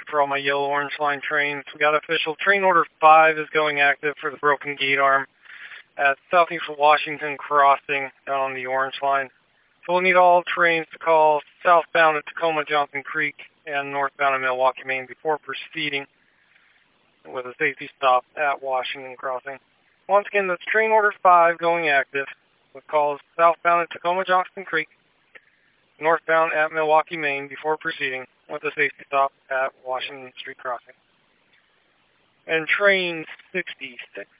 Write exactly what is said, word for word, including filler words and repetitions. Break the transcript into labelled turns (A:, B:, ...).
A: for all my yellow-orange line trains. We got official train order five is going active for the broken gate arm at southeast Washington Crossing down on the orange line. So we'll need all trains to call southbound at Tacoma Johnson Creek and northbound at Milwaukee, Maine before proceeding with a safety stop at Washington Crossing. Once again, that's train order five going active with calls southbound at Tacoma Johnson Creek, northbound at Milwaukee, Maine before proceeding with a safety stop at Washington Street Crossing. And train sixty-six.